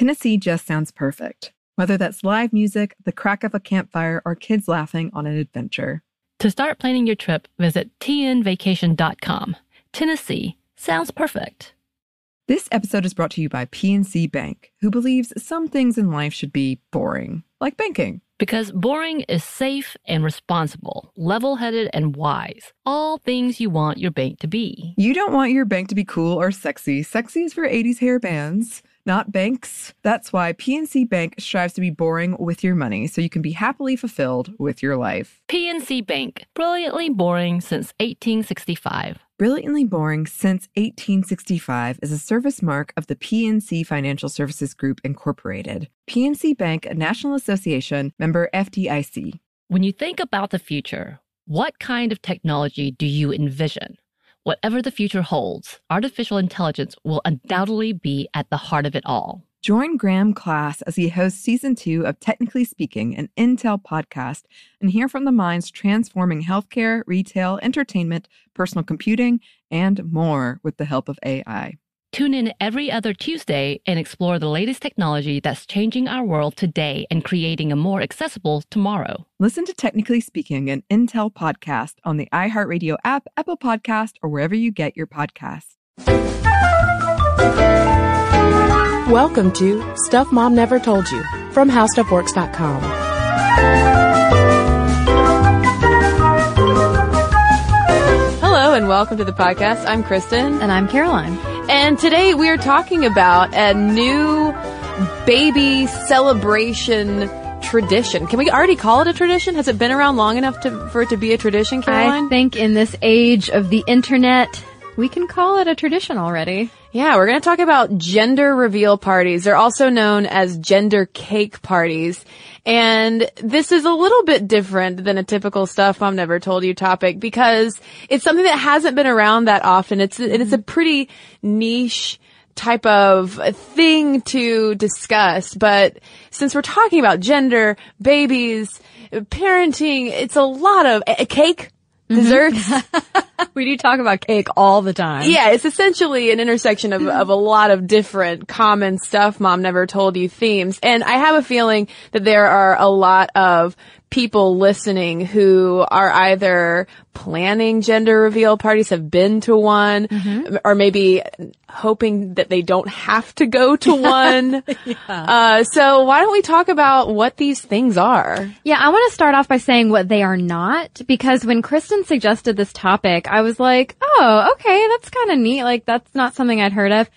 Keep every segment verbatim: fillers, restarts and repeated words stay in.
Tennessee just sounds perfect. Whether that's live music, the crack of a campfire, or kids laughing on an adventure. To start planning your trip, visit T N vacation dot com. Tennessee sounds perfect. This episode is brought to you by P N C Bank, who believes some things in life should be boring, like banking. Because boring is safe and responsible, level-headed and wise. All things you want your bank to be. You don't want your bank to be cool or sexy. Sexy is for eighties hair bands, not banks. That's why P N C Bank strives to be boring with your money so you can be happily fulfilled with your life. P N C Bank, brilliantly boring since eighteen sixty-five. Brilliantly Boring Since eighteen sixty-five is a service mark of the P N C Financial Services Group, Incorporated. P N C Bank, a National Association, member F D I C. When you think about the future, what kind of technology do you envision? Whatever the future holds, artificial intelligence will undoubtedly be at the heart of it all. Join Graham Class as he hosts season two of Technically Speaking, an Intel podcast, and hear from the minds transforming healthcare, retail, entertainment, personal computing, and more with the help of A I. Tune in every other Tuesday and explore the latest technology that's changing our world today and creating a more accessible tomorrow. Listen to Technically Speaking, an Intel podcast on the iHeartRadio app, Apple Podcast, or wherever you get your podcasts. Welcome to Stuff Mom Never Told You from How Stuff Works dot com. Hello and welcome to the podcast. I'm Kristen. And I'm Caroline. And today we are talking about a new baby celebration tradition. Can we already call it a tradition? Has it been around long enough to, for it to be a tradition, Caroline? I think in this age of the internet, we can call it a tradition already. Yeah, we're going to talk about gender reveal parties. They're also known as gender cake parties. And this is a little bit different than a typical Stuff Mom Never Told You topic because it's something that hasn't been around that often. It's, mm-hmm. it's a pretty niche type of thing to discuss. But since we're talking about gender, babies, parenting, it's a lot of a cake. Desserts. Mm-hmm. We do talk about cake all the time. Yeah, it's essentially an intersection of, of a lot of different common Stuff Mom Never Told You themes. And I have a feeling that there are a lot of people listening who are either planning gender reveal parties, have been to one, mm-hmm. or maybe hoping that they don't have to go to one. yeah. Uh, so why don't we talk about what these things are? Yeah, I want to start off by saying what they are not, because when Kristen suggested this topic, I was like, oh, okay, that's kind of neat. Like, that's not something I'd heard of.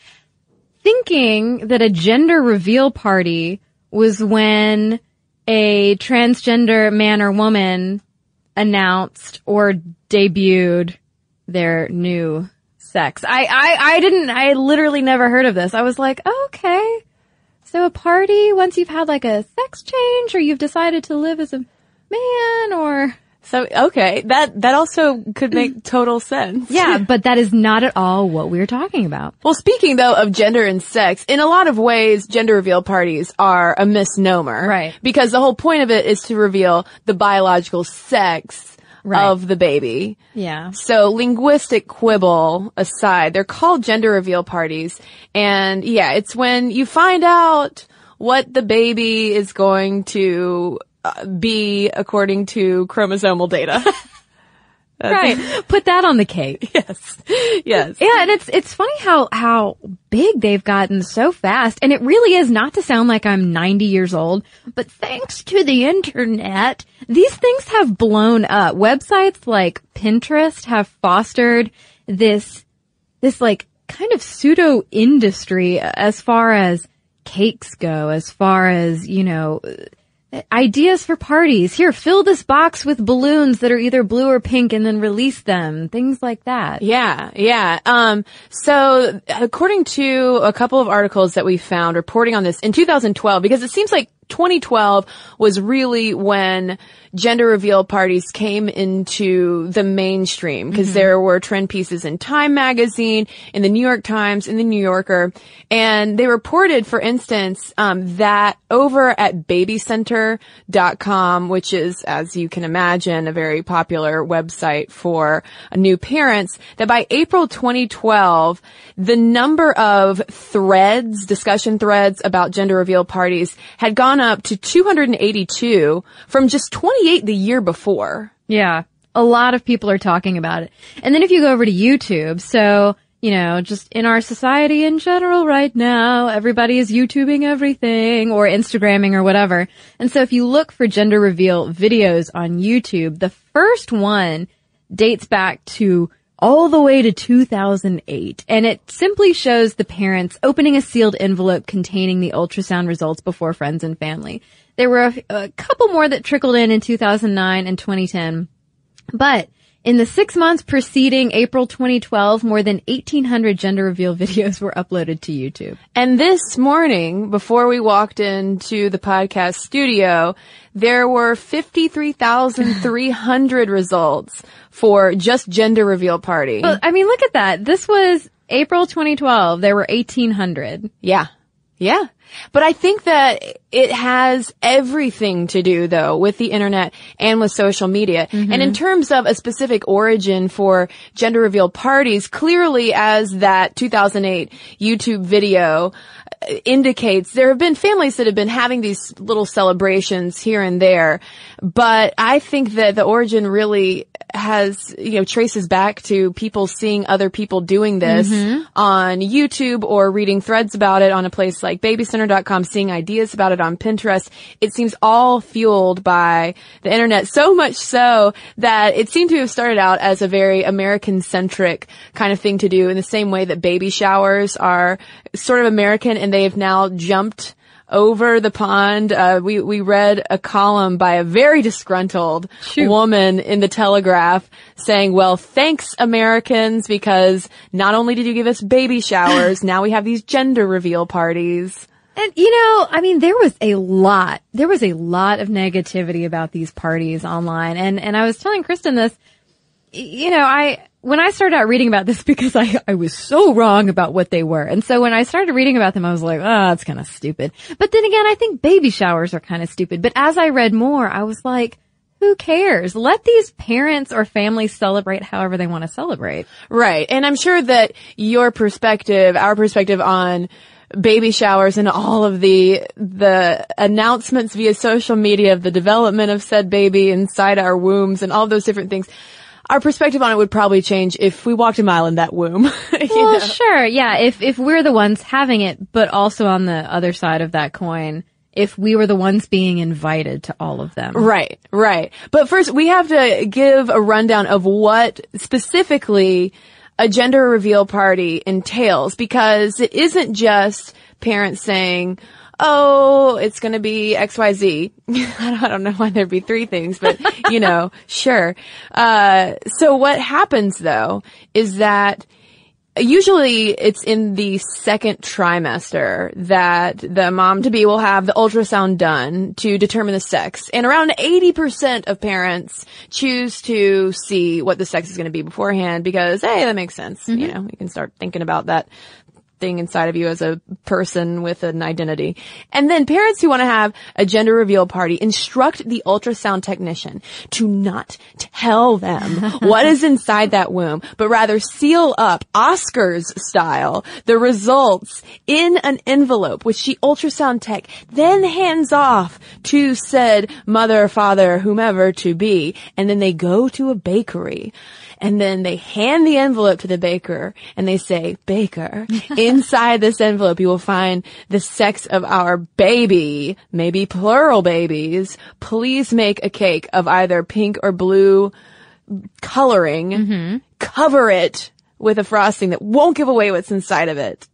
Thinking that a gender reveal party was when a transgender man or woman announced or debuted their new sex. I, I, I didn't, I literally never heard of this. I was like, oh, okay. So a party once you've had like a sex change or you've decided to live as a man or... So, okay, that, that also could make total sense. Yeah, but that is not at all what we're talking about. Well, speaking though of gender and sex, in a lot of ways, gender reveal parties are a misnomer. Right. Because the whole point of it is to reveal the biological sex right. of the baby. Yeah. So linguistic quibble aside, they're called gender reveal parties. And yeah, it's when you find out what the baby is going to Uh, be according to chromosomal data. Right. Put that on the cake. Yes. Yes. Yeah, and it's it's funny how how big they've gotten so fast. And it really is, not to sound like I'm ninety years old, but thanks to the internet, these things have blown up. Websites like Pinterest have fostered this this like kind of pseudo industry as far as cakes go, as far as, you know, ideas for parties. Here, fill this box with balloons that are either blue or pink and then release them. Things like that. Yeah, yeah. Um, so according to a couple of articles that we found reporting on this in two thousand twelve, because it seems like twenty twelve was really when gender reveal parties came into the mainstream, because mm-hmm. there were trend pieces in Time magazine, in the New York Times, in the New Yorker, and they reported, for instance, um, that over at baby center dot com, which is, as you can imagine, a very popular website for new parents, that by April twenty twelve, the number of threads, discussion threads about gender reveal parties had gone up to two hundred eighty-two from just twenty-eight the year before. Yeah. A lot of people are talking about it. And then if you go over to YouTube, so, you know, just in our society in general right now, everybody is YouTubing everything or Instagramming or whatever. And so if you look for gender reveal videos on YouTube, the first one dates back to all the way to two thousand eight. And it simply shows the parents opening a sealed envelope containing the ultrasound results before friends and family. There were a, a couple more that trickled in in two thousand nine and twenty ten. But in the six months preceding April twenty twelve, more than eighteen hundred gender reveal videos were uploaded to YouTube. And this morning, before we walked into the podcast studio, there were fifty-three thousand three hundred results for just gender reveal party. But, I mean, look at that. This was April twenty twelve. There were eighteen hundred. Yeah. Yeah. But I think that it has everything to do, though, with the internet and with social media. Mm-hmm. And in terms of a specific origin for gender reveal parties, clearly as that two thousand eight YouTube video indicates, there have been families that have been having these little celebrations here and there. But I think that the origin really has, you know, traces back to people seeing other people doing this mm-hmm. on YouTube or reading threads about it on a place like baby center dot com, seeing ideas about it on Pinterest. It seems all fueled by the internet, so much so that it seemed to have started out as a very American-centric kind of thing to do, in the same way that baby showers are sort of American, and they have now jumped over the pond. Uh, we, we read a column by a very disgruntled Shoot. woman in the Telegraph saying, well, thanks Americans, because not only did you give us baby showers, now we have these gender reveal parties. And, you know, I mean, there was a lot, there was a lot of negativity about these parties online. And, and I was telling Kristen this, you know, I, when I started out reading about this, because I, I was so wrong about what they were. And so when I started reading about them, I was like, oh, that's kind of stupid. But then again, I think baby showers are kind of stupid. But as I read more, I was like, who cares? Let these parents or families celebrate however they want to celebrate. Right. And I'm sure that your perspective, our perspective on baby showers and all of the the announcements via social media of the development of said baby inside our wombs and all those different things, our perspective on it would probably change if we walked a mile in that womb. you well, know? Sure, yeah. If if we're the ones having it, but also on the other side of that coin, if we were the ones being invited to all of them. Right, right. But first, we have to give a rundown of what specifically a gender reveal party entails, because it isn't just parents saying, oh, it's going to be X Y Z. I don't know why there'd be three things, but, you know, sure. Uh, so what happens, though, is that usually it's in the second trimester that the mom-to-be will have the ultrasound done to determine the sex. And around eighty percent of parents choose to see what the sex is going to be beforehand because, hey, that makes sense. Mm-hmm. You know, you can start thinking about that thing inside of you as a person with an identity. And then parents who want to have a gender reveal party instruct the ultrasound technician to not tell them what is inside that womb, but rather seal up, Oscars style, the results in an envelope, which the ultrasound tech then hands off to said mother, father, whomever to be. And then they go to a bakery. And then they hand the envelope to the baker and they say, Baker, inside this envelope you will find the sex of our baby, maybe plural babies. Please make a cake of either pink or blue coloring. Mm-hmm. Cover it with a frosting that won't give away what's inside of it.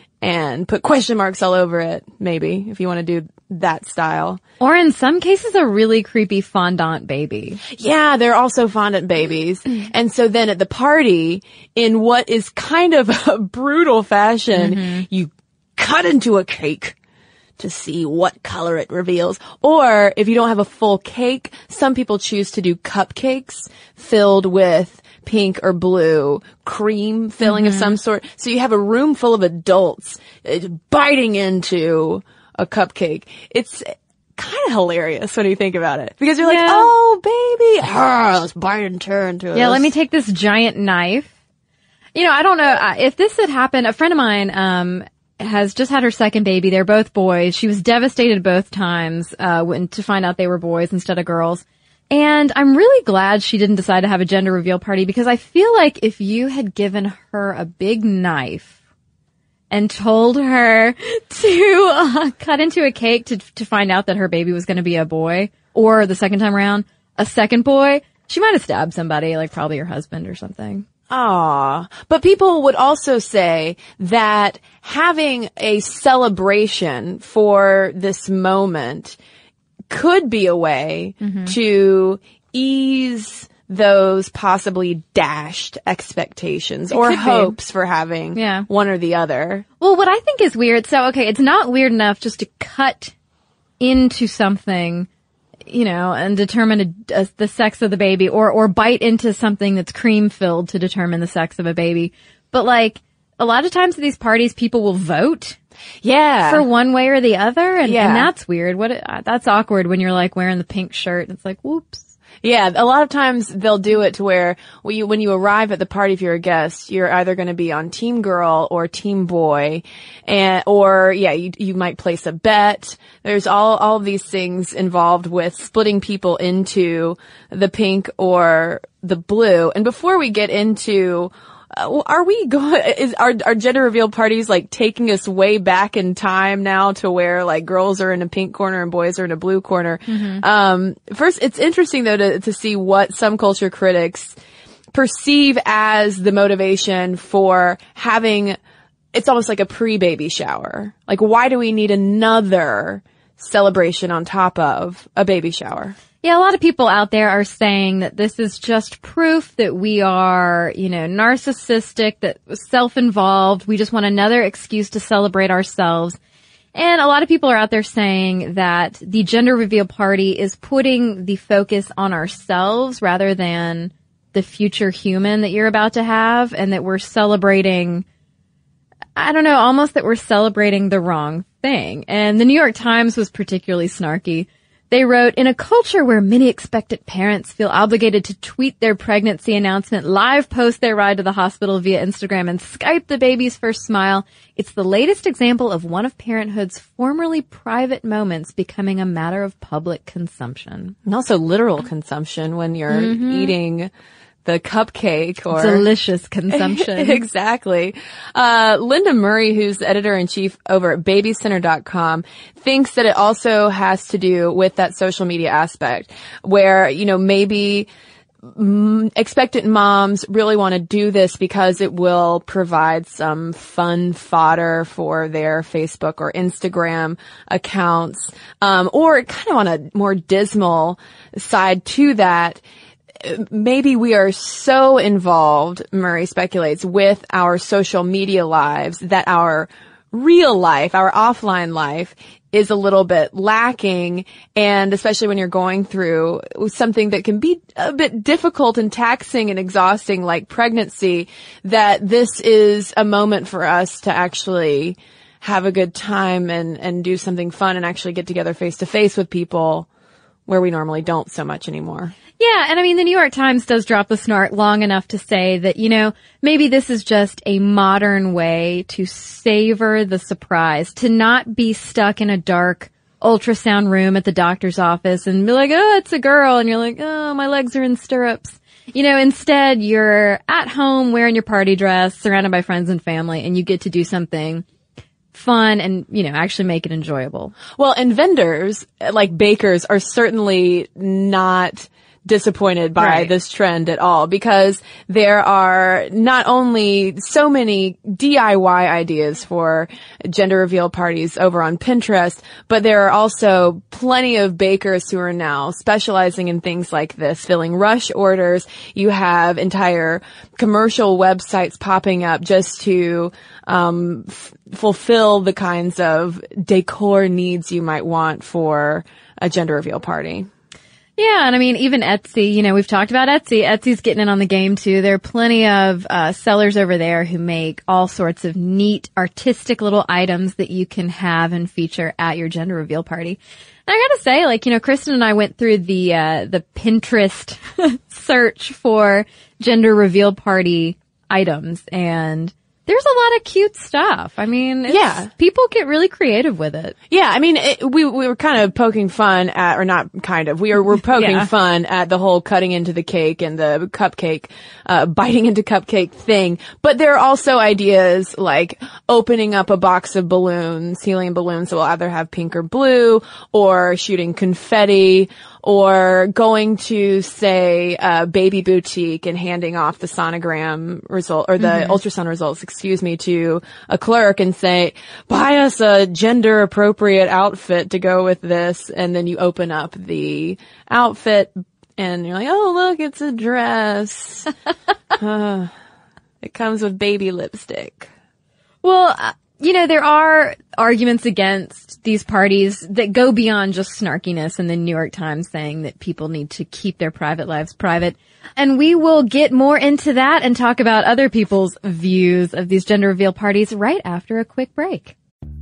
And put question marks all over it, maybe, if you want to do that style. Or in some cases, a really creepy fondant baby. Yeah, they're also fondant babies. And so then at the party, in what is kind of a brutal fashion, mm-hmm. you cut into a cake to see what color it reveals. Or if you don't have a full cake, some people choose to do cupcakes filled with pink or blue cream filling mm-hmm. of some sort. So you have a room full of adults uh, biting into a cupcake. It's kind of hilarious when you think about it, because you're yeah. like, oh baby, ah, let's bite and turn to it. Yeah, let me take this giant knife. You know, I don't know if this had happened. A friend of mine um has just had her second baby. They're both boys. She was devastated both times uh when to find out they were boys instead of girls. And I'm really glad she didn't decide to have a gender reveal party, because I feel like if you had given her a big knife and told her to uh, cut into a cake to to find out that her baby was going to be a boy, or the second time around, a second boy, she might have stabbed somebody, like probably her husband or something. Aw. But people would also say that having a celebration for this moment could be a way mm-hmm. to ease those possibly dashed expectations it or hopes be. for having yeah. one or the other. Well, what I think is weird, so okay, it's not weird enough just to cut into something, you know, and determine a, a, the sex of the baby, or or bite into something that's cream filled to determine the sex of a baby. But like, a lot of times at these parties, people will vote. Yeah. For one way or the other. And, yeah. and that's weird. What, uh, that's awkward when you're like wearing the pink shirt and it's like, whoops. Yeah, a lot of times they'll do it to where when you, when you arrive at the party, if you're a guest, you're either going to be on team girl or team boy, and or yeah, you you might place a bet. There's all all of these things involved with splitting people into the pink or the blue. And before we get into Uh, are we going, is our, our gender reveal parties like taking us way back in time now to where like girls are in a pink corner and boys are in a blue corner? Mm-hmm. Um, first, it's interesting though to, to see what some culture critics perceive as the motivation for having, it's almost like a pre-baby shower. Like, why do we need another celebration on top of a baby shower? Yeah, a lot of people out there are saying that this is just proof that we are, you know, narcissistic, that self-involved. We just want another excuse to celebrate ourselves. And a lot of people are out there saying that the gender reveal party is putting the focus on ourselves rather than the future human that you're about to have, and that we're celebrating, I don't know, almost that we're celebrating the wrong thing. And the New York Times was particularly snarky. They wrote, in a culture where many expectant parents feel obligated to tweet their pregnancy announcement, live post their ride to the hospital via Instagram, and Skype the baby's first smile, it's the latest example of one of parenthood's formerly private moments becoming a matter of public consumption. And also literal consumption when you're mm-hmm. eating the cupcake or delicious consumption. Exactly. Uh, Linda Murray, who's editor-in-chief over at baby center dot com, thinks that it also has to do with that social media aspect where, you know, maybe mm, expectant moms really want to do this because it will provide some fun fodder for their Facebook or Instagram accounts. Um, or kind of on a more dismal side to that, maybe we are so involved, Murray speculates, with our social media lives that our real life, our offline life, is a little bit lacking. And especially when you're going through something that can be a bit difficult and taxing and exhausting like pregnancy, that this is a moment for us to actually have a good time and, and do something fun and actually get together face to face with people where we normally don't so much anymore. Yeah, and I mean, the New York Times does drop the snark long enough to say that, you know, maybe this is just a modern way to savor the surprise, to not be stuck in a dark ultrasound room at the doctor's office and be like, oh, it's a girl, and you're like, oh, my legs are in stirrups. You know, instead, you're at home wearing your party dress, surrounded by friends and family, and you get to do something fun and, you know, actually make it enjoyable. Well, and vendors, like bakers, are certainly not disappointed by Right. this trend at all, because there are not only so many D I Y ideas for gender reveal parties over on Pinterest, but there are also plenty of bakers who are now specializing in things like this, filling rush orders. You have entire commercial websites popping up just to um f- fulfill the kinds of decor needs you might want for a gender reveal party. Yeah, and I mean, even Etsy, you know, we've talked about Etsy. Etsy's getting in on the game too. There are plenty of uh sellers over there who make all sorts of neat, artistic little items that you can have and feature at your gender reveal party. And I gotta say, like, you know, Kristen and I went through the uh the Pinterest search for gender reveal party items, and there's a lot of cute stuff. I mean, it's, Yeah. people get really creative with it. Yeah, I mean, it, we we were kind of poking fun at, or not kind of, we were, we're poking Yeah. fun at the whole cutting into the cake and the cupcake, uh, biting into cupcake thing. But there are also ideas like opening up a box of balloons, helium balloons that will either have pink or blue, or shooting confetti, or going to, say, a baby boutique and handing off the sonogram result, or the Mm-hmm. ultrasound results, excuse me, to a clerk and say, buy us a gender appropriate outfit to go with this. And then you open up the outfit and you're like, oh, look, it's a dress. uh, it comes with baby lipstick. Well, uh, you know, there are arguments against these parties that go beyond just snarkiness, and the New York Times saying that people need to keep their private lives private. And we will get more into that and talk about other people's views of these gender reveal parties right after a quick break.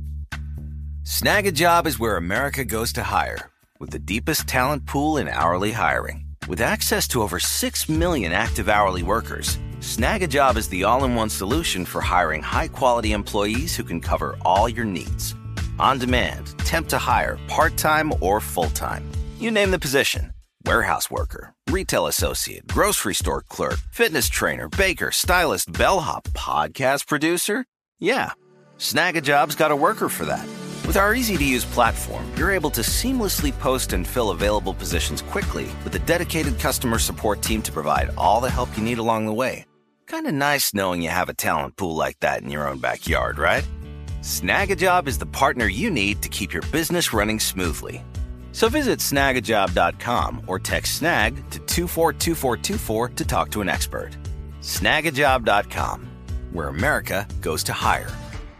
Snag a Job is where America goes to hire, with the deepest talent pool in hourly hiring. With access to over six million active hourly workers, Snag a Job is the all-in-one solution for hiring high-quality employees who can cover all your needs. On demand, temp to hire, part-time or full-time. You name the position. Warehouse worker, retail associate, grocery store clerk, fitness trainer, baker, stylist, bellhop, podcast producer. Yeah, Snag a Job's got a worker for that. With our easy-to-use platform, you're able to seamlessly post and fill available positions quickly with a dedicated customer support team to provide all the help you need along the way. Kind of nice knowing you have a talent pool like that in your own backyard, right? Snag a Job is the partner you need to keep your business running smoothly. So visit snag a job dot com or text SNAG to two four two four two four to talk to an expert. snag a job dot com, where America goes to hire.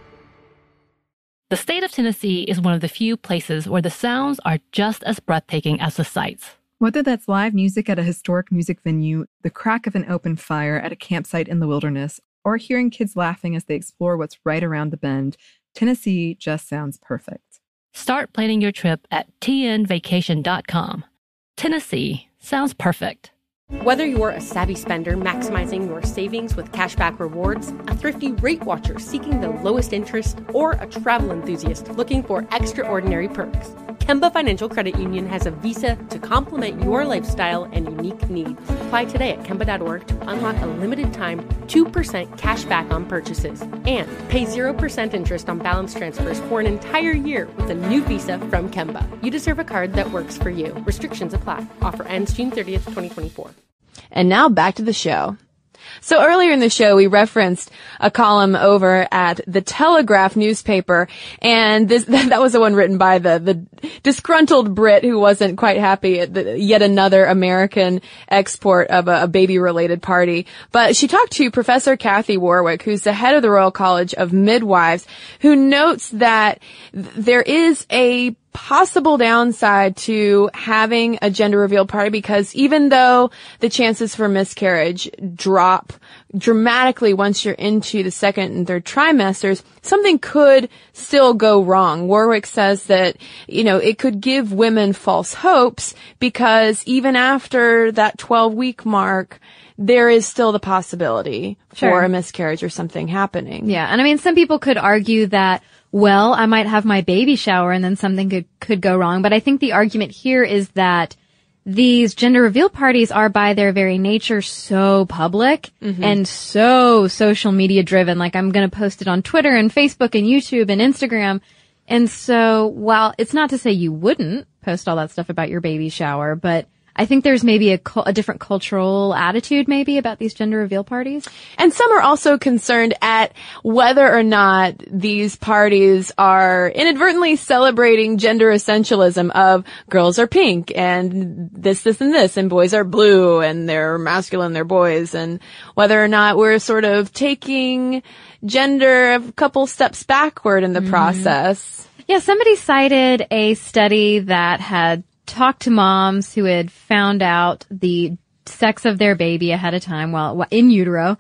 The state of Tennessee is one of the few places where the sounds are just as breathtaking as the sights. Whether that's live music at a historic music venue, the crack of an open fire at a campsite in the wilderness, or hearing kids laughing as they explore what's right around the bend, Tennessee just sounds perfect. Start planning your trip at T N vacation dot com. Tennessee sounds perfect. Whether you're a savvy spender maximizing your savings with cashback rewards, a thrifty rate watcher seeking the lowest interest, or a travel enthusiast looking for extraordinary perks, Kemba Financial Credit Union has a visa to complement your lifestyle and unique needs. Apply today at Kemba dot org to unlock a limited time two percent cash back on purchases and pay zero percent interest on balance transfers for an entire year with a new visa from Kemba. You deserve a card that works for you. Restrictions apply. Offer ends June thirtieth, twenty twenty-four. And now back to the show. So earlier in the show, we referenced a column over at the Telegraph newspaper, and this, that was the one written by the, the disgruntled Brit who wasn't quite happy at the, yet another American export of a, a baby-related party. But she talked to Professor Kathy Warwick, who's the head of the Royal College of Midwives, who notes that th- there is a possible downside to having a gender reveal party, because even though the chances for miscarriage drop dramatically once you're into the second and third trimesters, something could still go wrong. Warwick says that, you know, it could give women false hopes, because even after that twelve week mark, there is still the possibility Sure. for a miscarriage or something happening. Yeah, and I mean, some people could argue that, well, I might have my baby shower and then something could, could go wrong. But I think the argument here is that these gender reveal parties are by their very nature so public mm-hmm. and so social media driven. Like, I'm going to post it on Twitter and Facebook and YouTube and Instagram. And so while it's not to say you wouldn't post all that stuff about your baby shower, but I think there's maybe a, a different cultural attitude maybe about these gender reveal parties. And some are also concerned at whether or not these parties are inadvertently celebrating gender essentialism of girls are pink and this, this, and this, and boys are blue and they're masculine, they're boys, and whether or not we're sort of taking gender a couple steps backward in the mm-hmm. process. Yeah, somebody cited a study that had talked to moms who had found out the sex of their baby ahead of time while in utero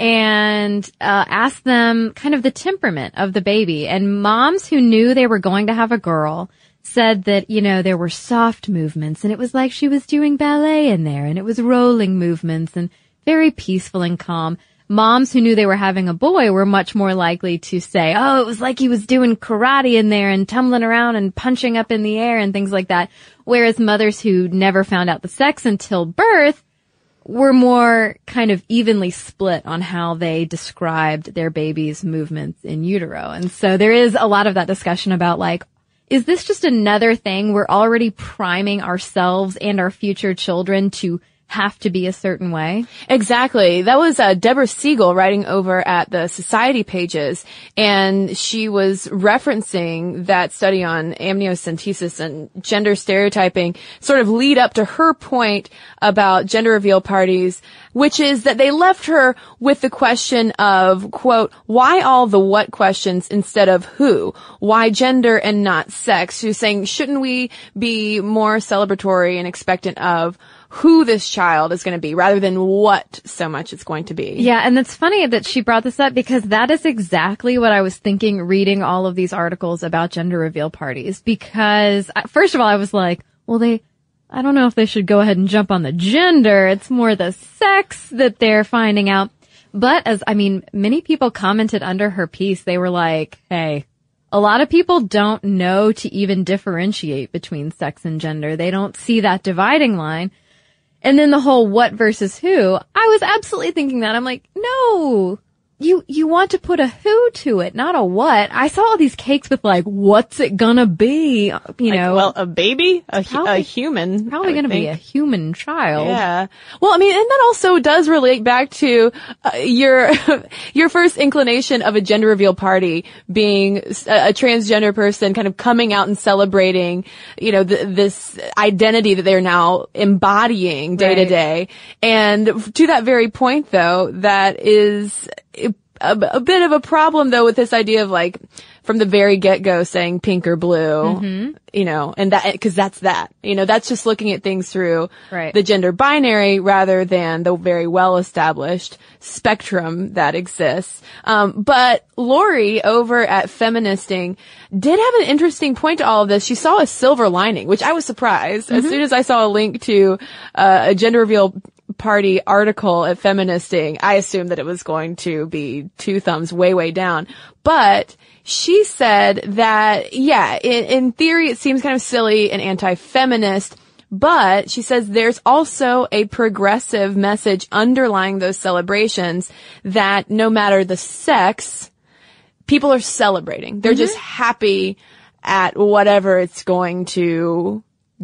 and uh, asked them kind of the temperament of the baby. And moms who knew they were going to have a girl said that, you know, there were soft movements and it was like she was doing ballet in there and it was rolling movements and very peaceful and calm. Moms who knew they were having a boy were much more likely to say, oh, it was like he was doing karate in there and tumbling around and punching up in the air and things like that. Whereas mothers who never found out the sex until birth were more kind of evenly split on how they described their baby's movements in utero. And so there is a lot of that discussion about like, is this just another thing we're already priming ourselves and our future children to have to be a certain way? Exactly. That was uh, Deborah Siegel writing over at the Society pages, and she was referencing that study on amniocentesis and gender stereotyping sort of lead up to her point about gender reveal parties, which is that they left her with the question of, quote, why all the what questions instead of who? Why gender and not sex? She was saying, shouldn't we be more celebratory and expectant of who this child is going to be rather than what so much it's going to be? Yeah, and it's funny that she brought this up because that is exactly what I was thinking reading all of these articles about gender reveal parties. Because first of all, I was like, well, they, I don't know if they should go ahead and jump on the gender. It's more the sex that they're finding out. But as, I mean, many people commented under her piece, they were like, hey, a lot of people don't know to even differentiate between sex and gender. They don't see that dividing line. And then the whole what versus who, I was absolutely thinking that. I'm like, no, you, you want to put a who to it, not a what. I saw all these cakes with like, what's it gonna be? You know. Like, well, a baby? A, probably, a human. Probably gonna think. be a human child. Yeah. Well, I mean, and that also does relate back to uh, your, your first inclination of a gender reveal party being a, a transgender person kind of coming out and celebrating, you know, th- this identity that they're now embodying day to day. And to that very point though, that is a, a bit of a problem though with this idea of like from the very get-go saying pink or blue, mm-hmm. you know, and that, cause that's that, you know, that's just looking at things through right. the gender binary rather than the very well-established spectrum that exists. Um, but Lori over at Feministing did have an interesting point to all of this. She saw a silver lining, which I was surprised. Mm-hmm. As soon as I saw a link to uh, a gender reveal party article at Feministing, I assumed that it was going to be two thumbs way, way down. But she said that, yeah, in, in theory, it seems kind of silly and anti-feminist, but she says there's also a progressive message underlying those celebrations that no matter the sex, people are celebrating. They're mm-hmm. just happy at whatever it's going to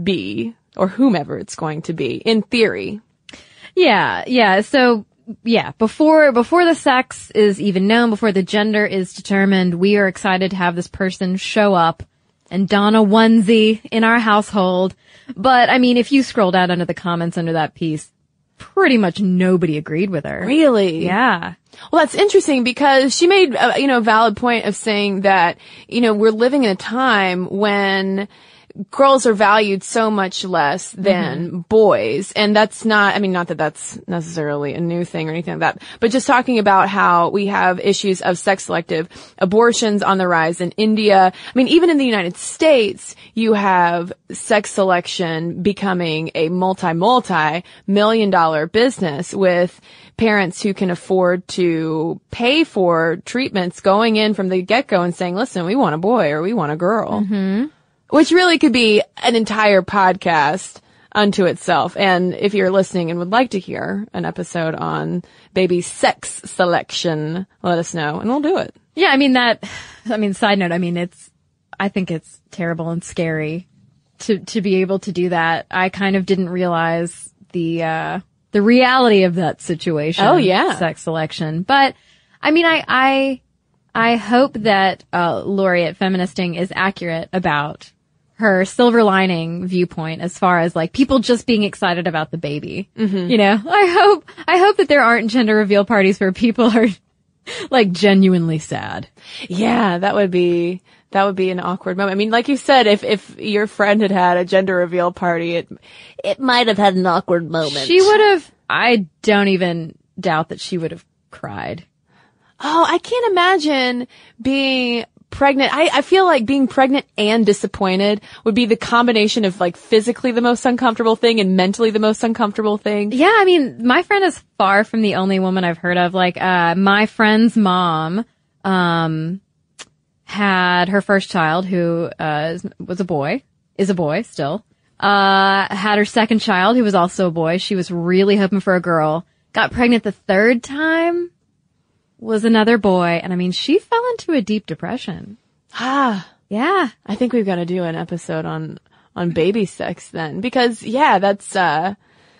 be or whomever it's going to be, in theory. Yeah, yeah. So, yeah, before, before the sex is even known, before the gender is determined, we are excited to have this person show up and don a onesie in our household. But, I mean, if you scroll down under the comments under that piece, pretty much nobody agreed with her. Really? Yeah. Well, that's interesting because she made, a, you know, a valid point of saying that, you know, we're living in a time when girls are valued so much less than mm-hmm. boys. And that's not, I mean, not that that's necessarily a new thing or anything like that, but just talking about how we have issues of sex selective abortions on the rise in India. I mean, even in the United States, you have sex selection becoming a multi-multi million dollar business with parents who can afford to pay for treatments going in from the get-go and saying, listen, we want a boy or we want a girl. Mm-hmm. Which really could be an entire podcast unto itself. And if you're listening and would like to hear an episode on baby sex selection, let us know and we'll do it. Yeah, I mean that, I mean, side note, I mean, it's, I think it's terrible and scary to, to be able to do that. I kind of didn't realize the, uh, the reality of that situation. Oh, yeah. Sex selection. But, I mean, I, I, I hope that, uh, Lori at Feministing is accurate about her silver lining viewpoint as far as like people just being excited about the baby. Mm-hmm. You know, I hope, I hope that there aren't gender reveal parties where people are like genuinely sad. Yeah, that would be, that would be an awkward moment. I mean, like you said, if, if your friend had had a gender reveal party, it, it might have had an awkward moment. She would have, I don't even doubt that she would have cried. Oh, I can't imagine being pregnant. I, I feel like being pregnant and disappointed would be the combination of like physically the most uncomfortable thing and mentally the most uncomfortable thing. Yeah, I mean, my friend is far from the only woman I've heard of. Like, uh, my friend's mom, um, had her first child who, uh, was a boy, is a boy still, uh, had her second child who was also a boy. She was really hoping for a girl, got pregnant the third time, was another boy. And I mean, she fell into a deep depression. Ah, yeah. I think we've got to do an episode on, on baby sex then, because yeah, that's, uh,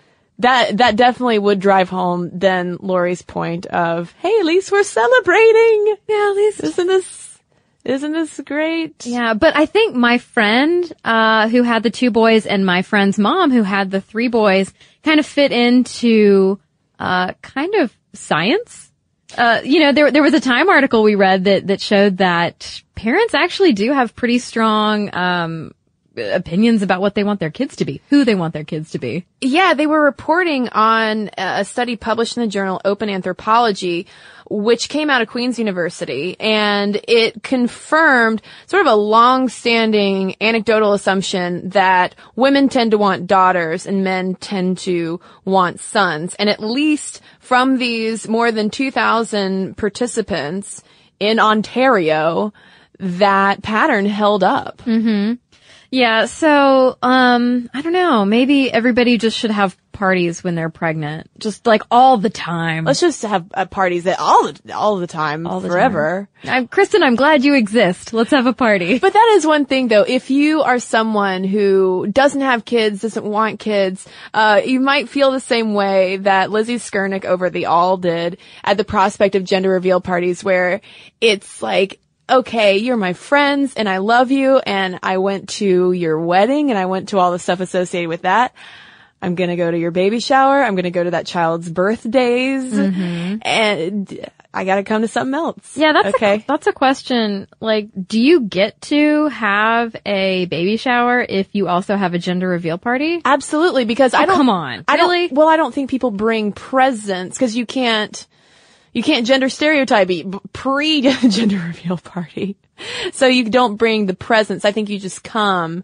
that, that definitely would drive home then Lori's point of, hey, at least we're celebrating. Yeah, at least. Isn't this, isn't this great? Yeah, but I think my friend, uh, who had the two boys and my friend's mom who had the three boys kind of fit into, uh, kind of science. Uh, you know, there, there was a Time article we read that, that showed that parents actually do have pretty strong, um, opinions about what they want their kids to be, who they want their kids to be. Yeah, they were reporting on a study published in the journal Open Anthropology, which came out of Queen's University, and it confirmed sort of a long-standing anecdotal assumption that women tend to want daughters and men tend to want sons. And at least from these more than two thousand participants in Ontario, that pattern held up. Mm-hmm. Yeah, so, um, I don't know, maybe everybody just should have parties when they're pregnant. Just like all the time. Let's just have uh, parties that all the, all the time, all the forever. Time. I'm, Kristen, I'm glad you exist. Let's have a party. But that is one thing though, if you are someone who doesn't have kids, doesn't want kids, uh, you might feel the same way that Lizzie Skernick over the All did at the prospect of gender reveal parties where it's like, okay, you're my friends and I love you and I went to your wedding and I went to all the stuff associated with that. I'm going to go to your baby shower. I'm going to go to that child's birthdays mm-hmm. and I got to come to something else. Yeah, that's okay. a, that's a question. Like, do you get to have a baby shower if you also have a gender reveal party? Absolutely, because oh, I don't, come on. I really? don't, well, I don't think people bring presents because you can't, You can't gender stereotype pre-gender reveal party. So you don't bring the presents. I think you just come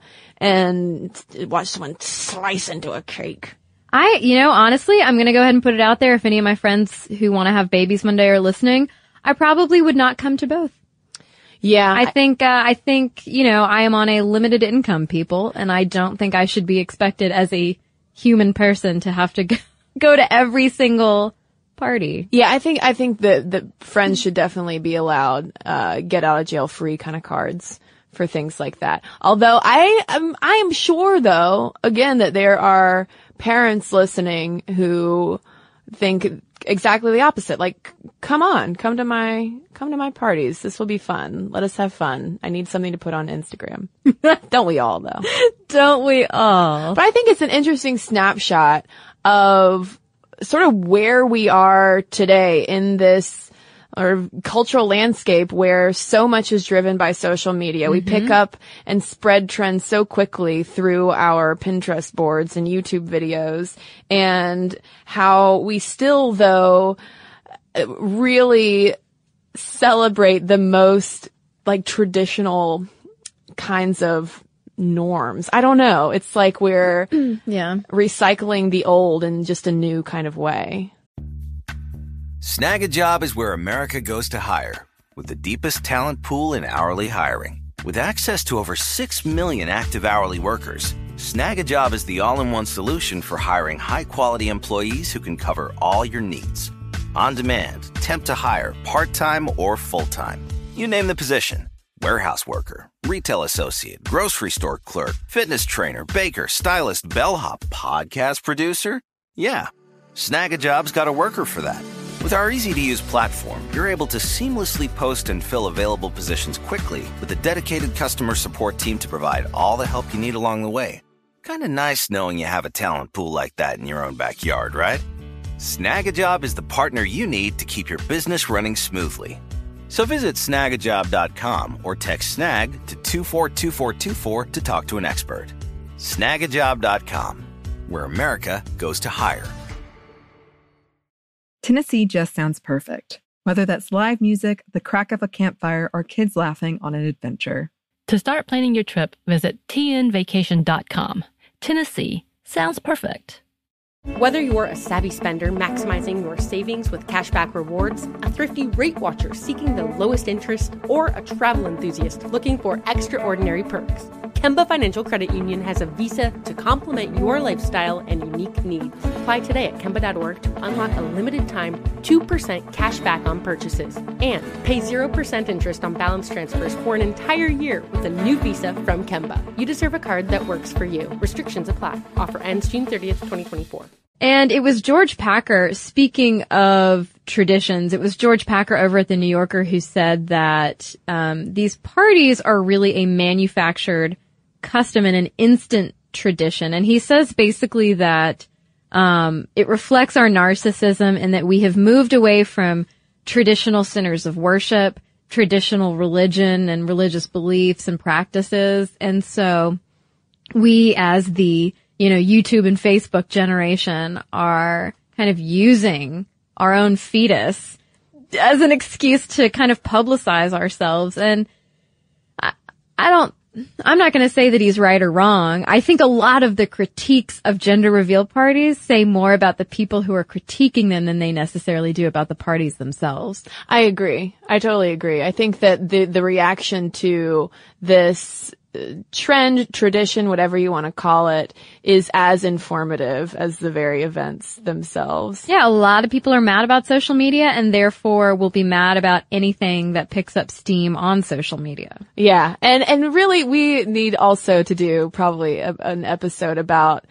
and watch someone slice into a cake. I, you know, honestly, I'm going to go ahead and put it out there. If any of my friends who want to have babies one day are listening, I probably would not come to both. Yeah. I think, uh, I think, you know, I am on a limited income, people, and I don't think I should be expected as a human person to have to go, go to every single party. Yeah, I think, I think that, that friends should definitely be allowed, uh, get out of jail free kind of cards for things like that. Although I am, I am sure though, again, that there are parents listening who think exactly the opposite. Like, come on, come to my, come to my parties. This will be fun. Let us have fun. I need something to put on Instagram. Don't we all though? Don't we all? But I think it's an interesting snapshot of sort of where we are today in this or cultural landscape where so much is driven by social media. Mm-hmm. We pick up and spread trends so quickly through our Pinterest boards and YouTube videos, and how we still, though, really celebrate the most like traditional kinds of norms. I don't know. It's like we're yeah. recycling the old in just a new kind of way. Snag a Job is where America goes to hire, with the deepest talent pool in hourly hiring. With access to over six million active hourly workers, Snag a Job is the all-in-one solution for hiring high-quality employees who can cover all your needs. On demand, temp to hire, part-time or full-time. You name the position. Warehouse worker, retail associate, grocery store clerk, fitness trainer, baker, stylist, bellhop, podcast producer? Yeah, Snag a Job's got a worker for that. With our easy-to-use platform, you're able to seamlessly post and fill available positions quickly with a dedicated customer support team to provide all the help you need along the way. Kind of nice knowing you have a talent pool like that in your own backyard, right? Snag a Job is the partner you need to keep your business running smoothly. So visit snag a job dot com or text SNAG to two four two four two four to talk to an expert. snag a job dot com, where America goes to hire. Tennessee just sounds perfect, whether that's live music, the crack of a campfire, or kids laughing on an adventure. To start planning your trip, visit t n vacation dot com. Tennessee sounds perfect. Whether you're a savvy spender maximizing your savings with cashback rewards, a thrifty rate watcher seeking the lowest interest, or a travel enthusiast looking for extraordinary perks, Kemba Financial Credit Union has a visa to complement your lifestyle and unique needs. Apply today at kemba dot org to unlock a limited time two percent cash back on purchases and pay zero percent interest on balance transfers for an entire year with a new visa from Kemba. You deserve a card that works for you. Restrictions apply. Offer ends June thirtieth, twenty twenty-four. And it was George Packer, speaking of traditions, it was George Packer over at the New Yorker who said that um, these parties are really a manufactured custom and an instant tradition. And he says basically that um, it reflects our narcissism and that we have moved away from traditional centers of worship, traditional religion and religious beliefs and practices. And so we as the you know, YouTube and Facebook generation are kind of using our own fetus as an excuse to kind of publicize ourselves. And I, I don't, I'm not going to say that he's right or wrong. I think a lot of the critiques of gender reveal parties say more about the people who are critiquing them than they necessarily do about the parties themselves. I agree. I totally agree. I think that the, the reaction to this trend, tradition, whatever you want to call it, is as informative as the very events themselves. Yeah, a lot of people are mad about social media and therefore will be mad about anything that picks up steam on social media. Yeah, and and really we need also to do probably a, an episode about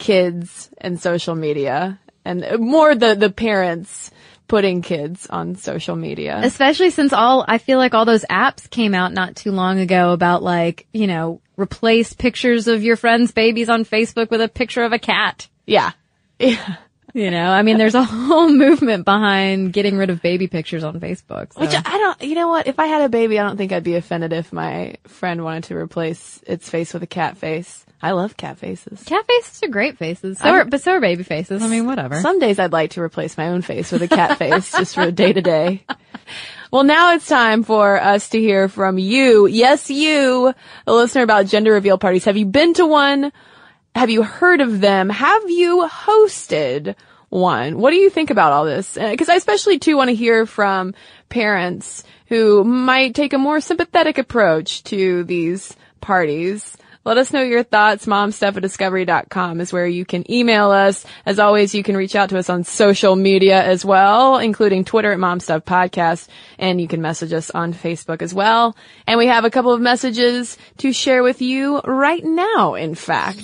kids and social media and more the the parents putting kids on social media. Especially since all, I feel like all those apps came out not too long ago about like, you know, replace pictures of your friends' babies on Facebook with a picture of a cat. Yeah. Yeah. You know, I mean, there's a whole movement behind getting rid of baby pictures on Facebook. So. Which I don't, you know what, if I had a baby, I don't think I'd be offended if my friend wanted to replace its face with a cat face. I love cat faces. Cat faces are great faces. So are, but so are baby faces. I mean, whatever. Some days I'd like to replace my own face with a cat face just for day to day. Well, now it's time for us to hear from you. Yes, you, a listener about gender reveal parties. Have you been to one? Have you heard of them? Have you hosted one? What do you think about all this? Because I especially too want to hear from parents who might take a more sympathetic approach to these parties. Let us know your thoughts. momstuff at discovery dot com is where you can email us. As always, you can reach out to us on social media as well, including Twitter at Momstuff Podcast, and you can message us on Facebook as well. And we have a couple of messages to share with you right now, in fact.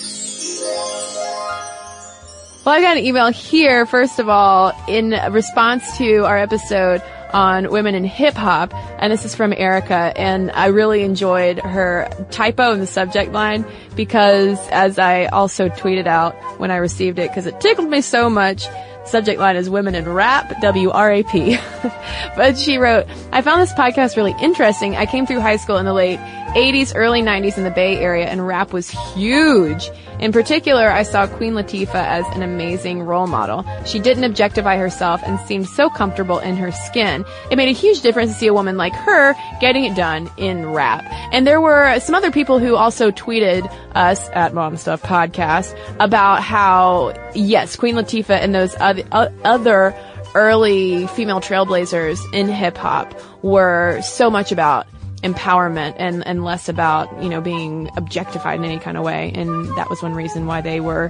Well, I got an email here, first of all, in response to our episode on women in hip hop, and this is from Erica, and I really enjoyed her typo in the subject line because, as I also tweeted out when I received it, because it tickled me so much, subject line is women in rap, W R A P. But she wrote, I found this podcast really interesting. I came through high school in the late eighties, early nineties in the Bay Area, and rap was huge. In particular, I saw Queen Latifah as an amazing role model. She didn't objectify herself and seemed so comfortable in her skin. It made a huge difference to see a woman like her getting it done in rap. And there were some other people who also tweeted us at Mom Stuff Podcast about how, yes, Queen Latifah and those other, other early female trailblazers in hip hop were so much about empowerment and, and less about, you know, being objectified in any kind of way. And that was one reason why they were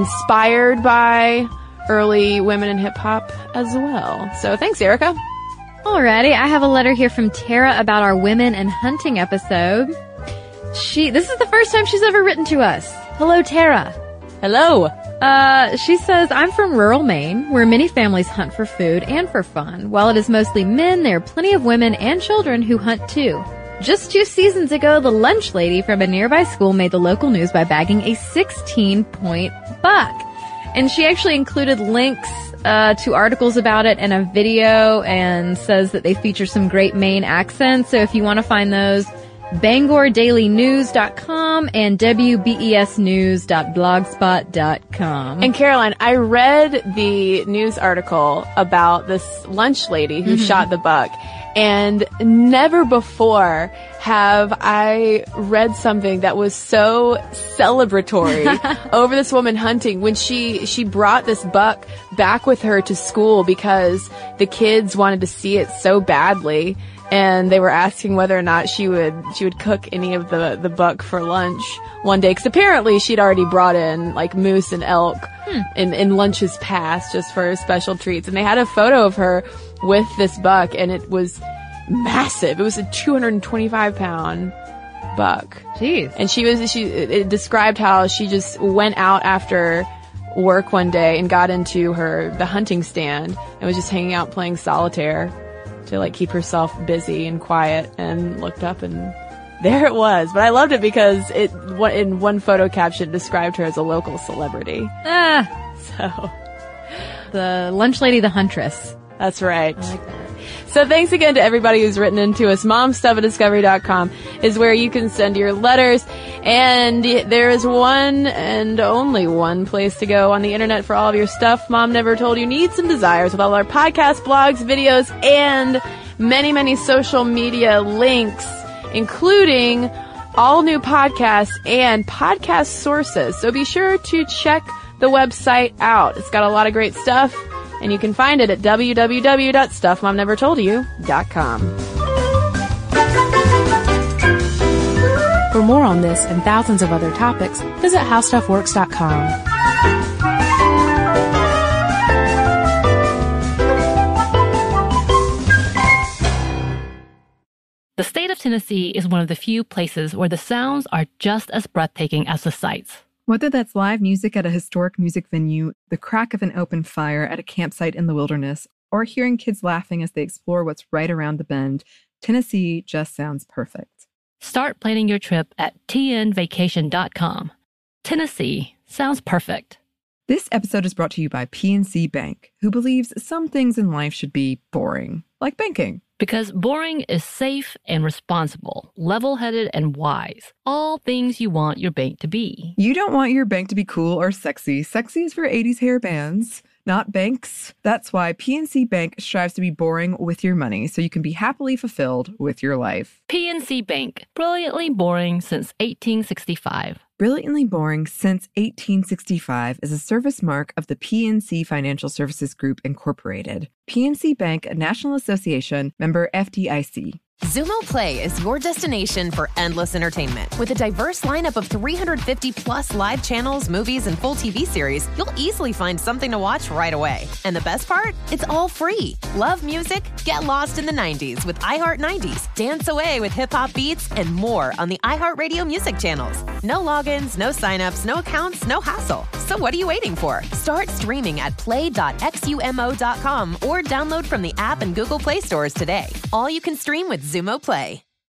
inspired by early women in hip hop as well. So thanks, Erica. Alrighty, I have a letter here from Tara about our women and hunting episode. She, this is the first time she's ever written to us. Hello, Tara. Hello. Uh, she says, I'm from rural Maine, where many families hunt for food and for fun. While it is mostly men, there are plenty of women and children who hunt too. Just two seasons ago, the lunch lady from a nearby school made the local news by bagging a sixteen-point buck. And she actually included links uh, to articles about it and a video, and says that they feature some great Maine accents. So if you want to find those, bangor daily news dot com and w b e s news dot blogspot dot com. And Caroline, I read the news article about this lunch lady who mm-hmm. shot the buck, and never before have I read something that was so celebratory over this woman hunting when she, she brought this buck back with her to school because the kids wanted to see it so badly. And they were asking whether or not she would, she would cook any of the, the buck for lunch one day. Cause apparently she'd already brought in like moose and elk hmm. in, in lunches past just for special treats. And they had a photo of her with this buck, and it was massive. It was a two hundred twenty-five pound buck. Jeez. And she was, she, it described how she just went out after work one day and got into her, the hunting stand and was just hanging out playing solitaire to like keep herself busy and quiet, and looked up and there it was. But I loved it because it, in one photo caption, described her as a local celebrity. Ah. So. The lunch lady, the huntress. That's right. I like that. So thanks again to everybody who's written into us. momstuff at discovery dot com is where you can send your letters. And there is one and only one place to go on the internet for all of your stuff Mom Never Told You Needs and Desires, with all our podcasts, blogs, videos, and many, many social media links, including all new podcasts and podcast sources. So be sure to check the website out. It's got a lot of great stuff, and you can find it at w w w dot stuff mom never told you dot com. For more on this and thousands of other topics, visit how stuff works dot com. The state of Tennessee is one of the few places where the sounds are just as breathtaking as the sights. Whether that's live music at a historic music venue, the crack of an open fire at a campsite in the wilderness, or hearing kids laughing as they explore what's right around the bend, Tennessee just sounds perfect. Start planning your trip at t n vacation dot com. Tennessee sounds perfect. This episode is brought to you by P N C Bank, who believes some things in life should be boring, like banking. Because boring is safe and responsible, level-headed and wise. All things you want your bank to be. You don't want your bank to be cool or sexy. Sexy is for eighties hair bands, not banks. That's why P N C Bank strives to be boring with your money, so you can be happily fulfilled with your life. P N C Bank, brilliantly boring since eighteen sixty-five. Brilliantly Boring Since eighteen sixty-five is a service mark of the P N C Financial Services Group, Incorporated. P N C Bank, a National Association, member F D I C. Xumo Play is your destination for endless entertainment. With a diverse lineup of three hundred fifty plus live channels, movies, and full T V series, you'll easily find something to watch right away. And the best part? It's all free. Love music? Get lost in the nineties with iHeart nineties. Dance away with hip-hop beats and more on the iHeartRadio music channels. No logins, no signups, no accounts, no hassle. So what are you waiting for? Start streaming at play dot xumo dot com or download from the app and Google Play stores today. All you can stream with Xumo Play.